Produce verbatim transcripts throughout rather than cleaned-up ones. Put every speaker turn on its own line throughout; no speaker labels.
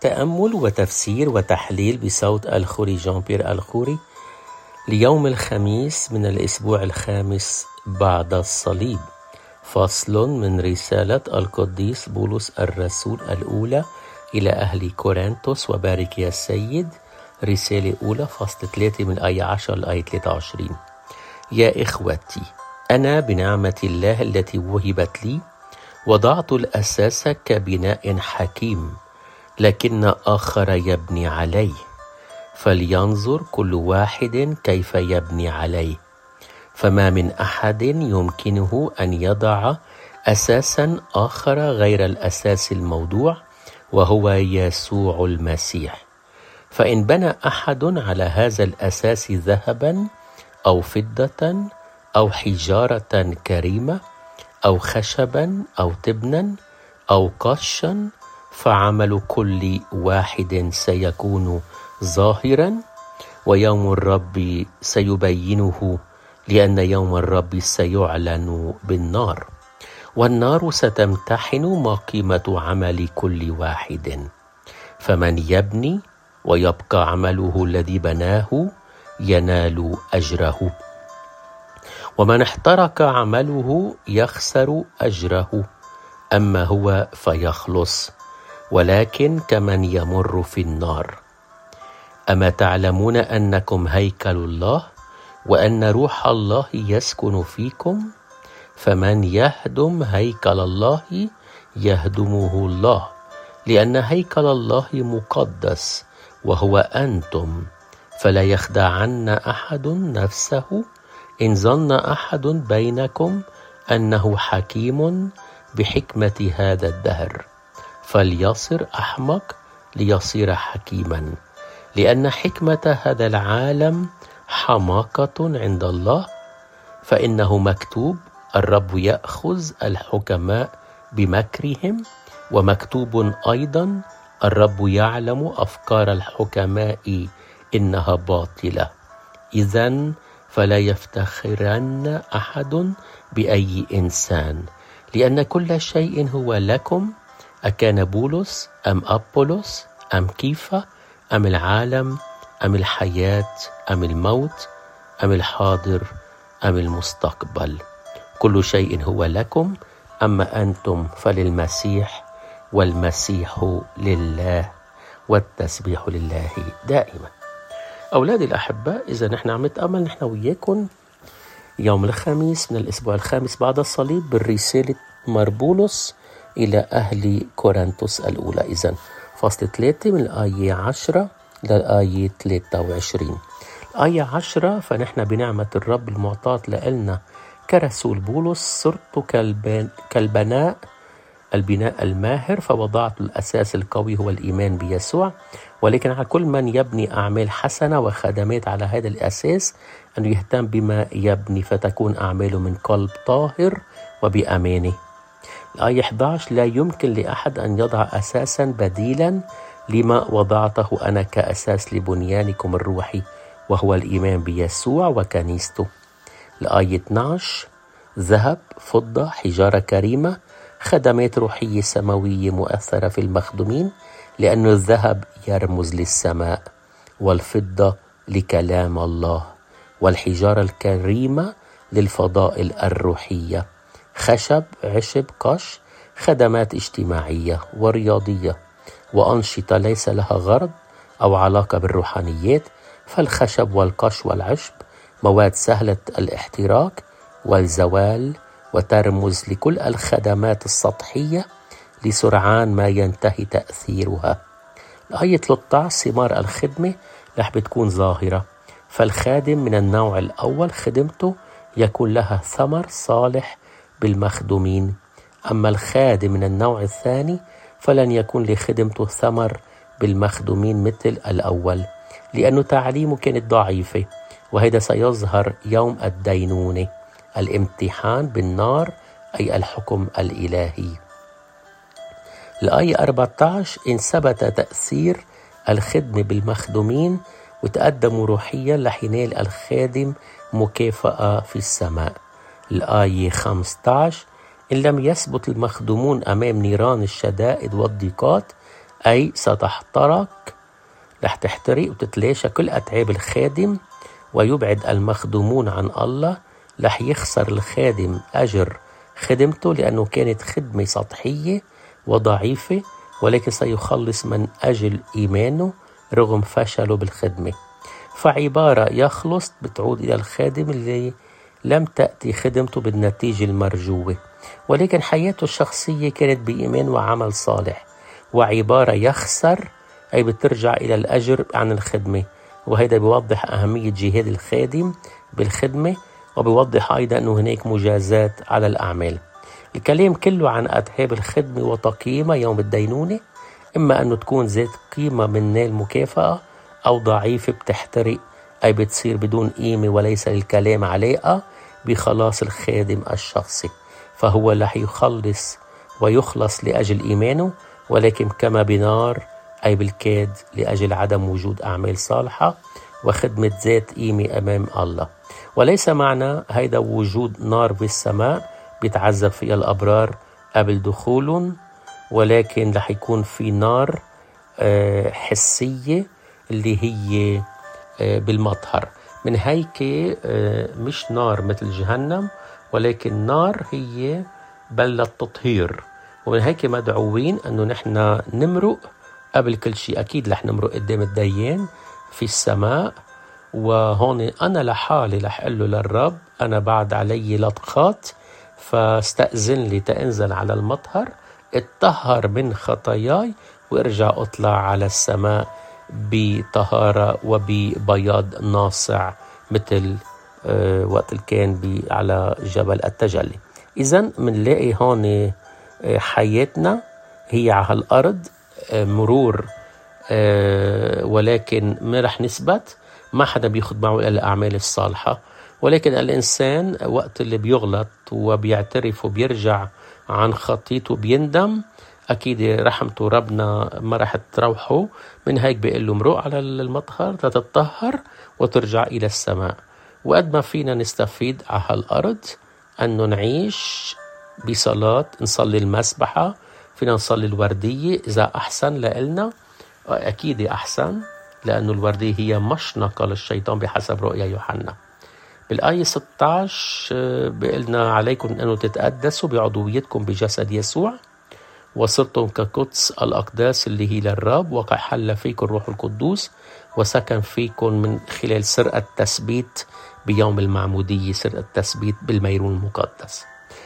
تأمل وتفسير وتحليل بصوت الخوري جان بيير الخوري ليوم الخميس من الأسبوع الخامس بعد الصليب. فصل من رسالة القديس بولس الرسول الأولى إلى أهل كورنثوس وبارك يا السيد. رسالة أولى فصل ثلاثة من آية عشرة لآية ثلاثة وعشرين. يا إخوتي، أنا بنعمة الله التي وهبت لي وضعت الأساس كبناء حكيم، لكن آخر يبني عليه، فلينظر كل واحد كيف يبني عليه. فما من أحد يمكنه أن يضع أساسا آخر غير الأساس الموضوع وهو يسوع المسيح. فإن بنى أحد على هذا الأساس ذهبا أو فضة أو حجارة كريمة أو خشبا أو تبنا أو قشا، فعمل كل واحد سيكون ظاهرا، ويوم الرب سيبينه، لأن يوم الرب سيعلن بالنار، والنار ستمتحن ما قيمة عمل كل واحد. فمن يبني ويبقى عمله الذي بناه ينال أجره، ومن احترق عمله يخسر أجره، أما هو فيخلص، ولكن كمن يمر في النار. أما تعلمون أنكم هيكل الله وأن روح الله يسكن فيكم؟ فمن يهدم هيكل الله يهدمه الله، لأن هيكل الله مقدس وهو أنتم. فلا يخدعن أحد نفسه. إن ظن أحد بينكم أنه حكيم بحكمة هذا الدهر، فليصر أحمق ليصير حكيما، لأن حكمة هذا العالم حماقة عند الله. فإنه مكتوب: الرب يأخذ الحكماء بمكرهم، ومكتوب أيضا: الرب يعلم أفكار الحكماء إنها باطلة. إذن فلا يفتخرن أحد بأي إنسان، لأن كل شيء هو لكم، أكان بولس أم أبولس أم كيفا أم العالم أم الحياة أم الموت أم الحاضر أم المستقبل، كل شيء هو لكم، أما أنتم فللمسيح، والمسيح لله، والتسبيح لله دائما. أولادي الأحباء، إذا نحن عم نتأمل نحن وياكم يوم الخميس من الأسبوع الخامس بعد الصليب بالرسالة مربولس إلى أهل كورنثوس الأولى. إذا فصل ثلاثة من الآية عشرة للآية ثلاثة وعشرين. الآية عشرة: فنحن بنعمة الرب المعطاة لنا كرسول بولس صرت كالبناء البناء الماهر، فوضعت الأساس القوي هو الإيمان بيسوع، ولكن على كل من يبني أعمال حسنة وخدمات على هذا الأساس أن يهتم بما يبني، فتكون أعماله من قلب طاهر وبأمانه. الآية إحدى عشر: لا يمكن لأحد أن يضع أساسا بديلا لما وضعته أنا كأساس لبنيانكم الروحي، وهو الإيمان بيسوع وكنيسته. الآية اثني عشر: ذهب، فضة، حجارة كريمة، خدمات روحية سماوية مؤثرة في المخدومين، لأن الذهب يرمز للسماء، والفضة لكلام الله، والحجارة الكريمة للفضائل الروحية، خشب، عشب، قش، خدمات اجتماعية ورياضية وأنشطة ليس لها غرض أو علاقة بالروحانيات. فالخشب والقش والعشب مواد سهلة الاحتراق والزوال، وترمز لكل الخدمات السطحية لسرعان ما ينتهي تأثيرها. الآية ثلاثة عشر: ثمار الخدمة رح بتكون ظاهرة، فالخادم من النوع الأول خدمته يكون لها ثمر صالح بالمخدومين، أما الخادم من النوع الثاني فلن يكون لخدمته ثمر بالمخدومين مثل الأول، لأنه تعليمه كانت ضعيفة، وهذا سيظهر يوم الدينونة، الامتحان بالنار، أي الحكم الإلهي. الآية أربعة عشر: إن ثبت تأثير الخدمة بالمخدومين وتقدموا روحيا رح ينال الخادم مكافأة في السماء. الآية خمسة عشر: إن لم يثبت المخدومون أمام نيران الشدائد والضيقات أي ستحترق، رح تحترق وتتلاشى كل أتعاب الخادم ويبعد المخدومون عن الله. رح يخسر الخادم أجر خدمته لأنه كانت خدمة سطحية وضعيفة، ولكن سيخلص من أجل إيمانه رغم فشله بالخدمة. فعبارة يخلص بتعود إلى الخادم اللي لم تأتي خدمته بالنتيجة المرجوة، ولكن حياته الشخصية كانت بإيمان وعمل صالح. وعبارة يخسر أي بترجع إلى الأجر عن الخدمة، وهذا بيوضح أهمية جهاد الخادم بالخدمة، وبيوضح أيضا أنه هناك مجازات على الأعمال. الكلام كله عن أتعاب الخدمة وتقييمها يوم الدينونة، إما أنه تكون ذات قيمة من نال مكافأة، أو ضعيفة بتحترق أي بتصير بدون قيمة وليس للكلام علاقة بخلاص الخادم الشخصي. فهو رح يخلص ويخلص لأجل إيمانه، ولكن كما بنار أي بالكاد لأجل عدم وجود أعمال صالحة وخدمة ذات قيمة أمام الله. وليس معنى هيدا وجود نار بالسماء بيتعذب فيها الأبرار قبل دخولهم، ولكن رح يكون في نار حسية اللي هي بالمطهر. من هيك مش نار مثل جهنم، ولكن نار هي بلة تطهير. ومن هيك مدعوين أنه نحن نمرق قبل كل شيء. أكيد رح نمرق قدام الديان في السماء، وهون أنا لحالي رح أقول له للرب أنا بعد علي لطخات، فاستأذن لي تأنزل على المطهر اتطهر من خطاياي وارجع أطلع على السماء بطهارة وببياض ناصع مثل آه وقت اللي كان على جبل التجلي. إذن منلاقي هون آه حياتنا هي على الأرض آه مرور، آه ولكن ما رح نثبت. ما حدا بياخد معه إلى الأعمال الصالحة، ولكن الإنسان وقت اللي بيغلط وبيعترف وبيرجع عن خطيته بيندم، أكيد رحمته ربنا ما رح تروحه. من هيك بيقول له مروق على المطهر تتطهر وترجع إلى السماء. وقد ما فينا نستفيد على الأرض أنه نعيش بصلاة، نصلي المسبحة، فينا نصلي الوردية إذا أحسن لإلنا، أكيد أحسن لأنه الوردية هي مشنقة للشيطان بحسب رؤيا يوحنا. بالآية ستة عشر بيقلنا عليكم أنه تتقدسوا بعضويتكم بجسد يسوع، وصرتم كقدس الأقداس اللي هي للرب، وقد حل فيكم الروح القدوس وسكن فيكم من خلال سر التثبيت بيوم المعمودية، سر التثبيت بالميرون المقدس.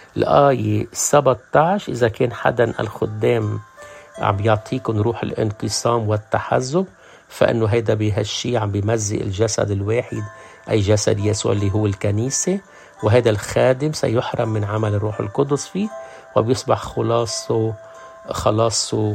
الآية سبعة عشر إذا كان حدا الخدام عم يعطيكم روح الانقسام والتحزب، فإنه هيدا بهالشي عم بيمزق الجسد الواحد أي جسد يسوع اللي هو الكنيسة، وهذا الخادم سيحرم من عمل الروح القدس فيه وبيصبح خلاصه خلاصه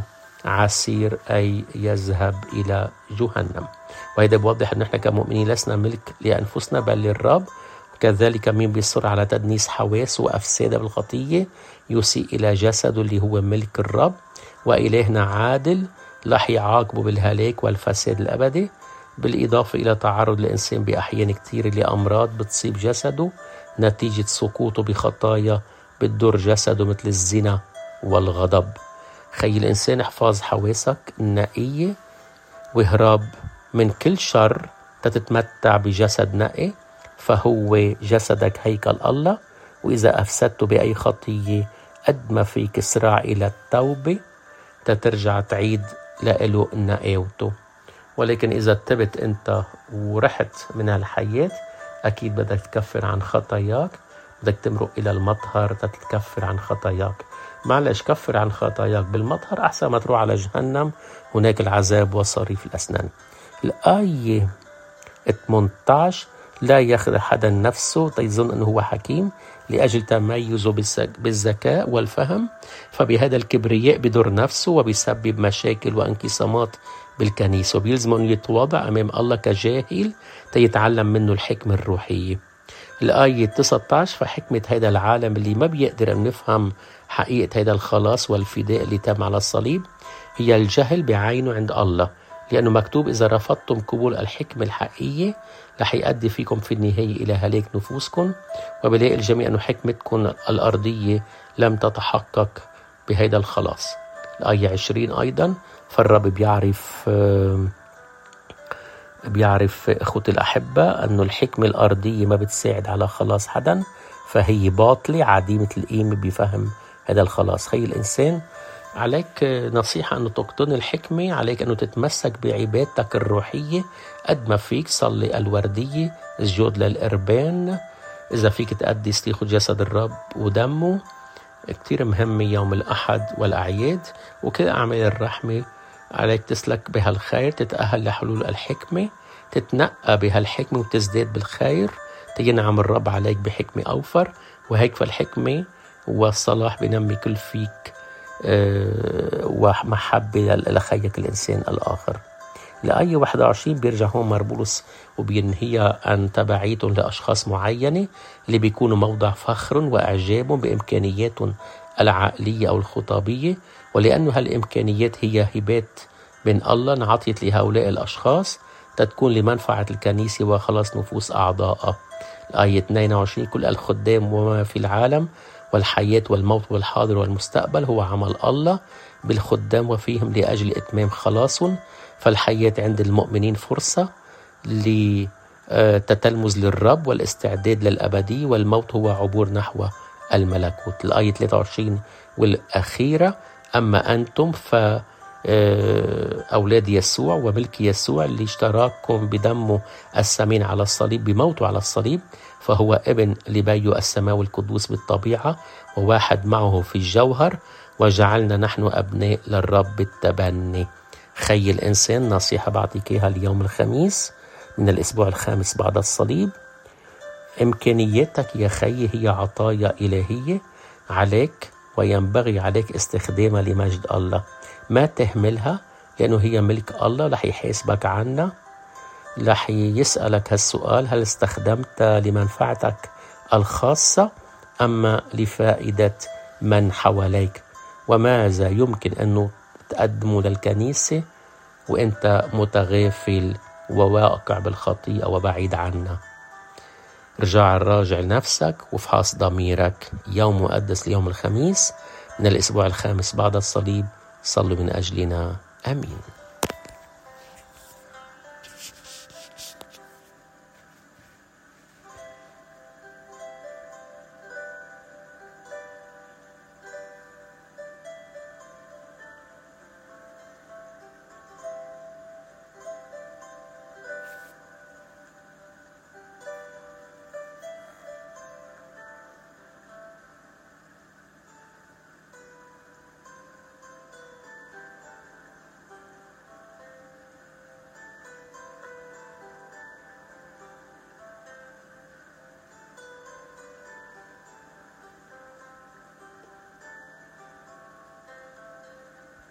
عسير أي يذهب إلى جهنم. وهذا بوضح أن نحن كمؤمنين لسنا ملك لأنفسنا بل للرب. وكذلك مين بيصر على تدنيس حواس وأفسادة بالخطية يسيء إلى جسده اللي هو ملك الرب، وإلهنا عادل رح يعاقبه بالهلاك والفساد الأبدي، بالإضافة إلى تعرض الإنسان بأحيان كتير لأمراض بتصيب جسده نتيجة سقوطه بخطايا بتضر جسده مثل الزنا والغضب. خلي الإنسان احفظ حواسك النقية واهرب من كل شر تتمتع بجسد نقي، فهو جسدك هيكل الله، وإذا أفسدته بأي خطية قد ما فيك اسرع إلى التوبة تترجع تعيد لإله نقاوته. ولكن إذا تبت أنت ورحت من الحياة أكيد بدك تكفر عن خطاياك، بدك تمرق إلى المطهر تتكفر عن خطاياك. معلش كفر عن خطاياك بالمطهر أحسن ما تروح على جهنم، هناك العذاب وصريف الأسنان. الآية ثمانية عشر لا يخدع حدا نفسه تيظن أنه هو حكيم لأجل تميزه بالذكاء والفهم، فبهذا الكبرياء بدر نفسه وبيسبب مشاكل وانقسامات بالكنيسة، وبيلزمه أنه يتواضع أمام الله كجاهل تيتعلم منه الحكمة الروحية. الآية تسعة عشر فحكمة هذا العالم اللي ما بيقدر أن نفهم حقيقة هذا الخلاص والفداء اللي تم على الصليب هي الجهل بعينه عند الله، لأنه مكتوب إذا رفضتم قبول الحكمة الحقيقية رح يؤدي فيكم في النهاية إلى هلاك نفوسكم. وبلاقي الجميع أنه حكمتكم الأرضية لم تتحقق بهذا الخلاص. الآية عشرين أيضا فالرب بيعرف بيعرف أخوتي الأحبة أنه الحكمة الأرضية ما بتساعد على خلاص حدا، فهي باطلة عديمة القيمة بفهم هذا الخلاص. خي الإنسان، عليك نصيحة أنه تقتن الحكمة، عليك أنه تتمسك بعبادتك الروحية قد ما فيك. صلي الوردية، اسجد للقربان، إذا فيك تقدس تاخد جسد الرب ودمه، كتير مهمة يوم الأحد والأعياد. وكل أعمال الرحمة عليك تسلك بها الخير، تتأهل لحلول الحكمة، تتنقى بها الحكمة وتزداد بالخير، تينعم الرب عليك بحكمة أوفر. وهيك فالحكمة والصلاح بنمي كل فيك أه ومحبة لخيك الإنسان الآخر. لآية واحد وعشرين بيرجع هون مربولس وبينهيها عن تبعيتهم لأشخاص معينة اللي بيكونوا موضع فخر وإعجاب بإمكانياتهم العقلية أو الخطابية، ولأنه هالإمكانيات هي هبات من الله انعطيت لهؤلاء الأشخاص تتكون لمنفعة الكنيسة وخلاص نفوس أعضائها. الآية اثنين وعشرين كل الخدام وما في العالم والحياة والموت والحاضر والمستقبل هو عمل الله بالخدام وفيهم لأجل إتمام خلاصهم. فالحياة عند المؤمنين فرصة لتتلمذ للرب والاستعداد للأبدي، والموت هو عبور نحو الملكوت. الآية ثلاثة وعشرين والأخيرة أما أنتم فأولاد يسوع وملك يسوع اللي اشتراكم بدمه الثمين على الصليب بموته على الصليب، فهو ابن لبي السماوي القدوس بالطبيعة وواحد معه في الجوهر، وجعلنا نحن أبناء للرب بالتبني. خي الإنسان، نصيحة بعطيك إياها اليوم الخميس من الأسبوع الخامس بعد الصليب. إمكانياتك يا خي هي عطايا إلهية عليك، وينبغي عليك استخدامها لمجد الله. ما تهملها، لأنه هي ملك الله، رح يحاسبك عنها، رح يسألك هالسؤال: هل استخدمت لمنفعتك الخاصة أما لفائدة من حواليك؟ وماذا يمكن أنه تقدمه للكنيسة وأنت متغافل وواقع بالخطيئة وبعيد عنها؟ رجع الراجع لنفسك وفحص ضميرك. يوم مقدس ليوم الخميس من الأسبوع الخامس بعد الصليب. صلوا من أجلنا. آمين.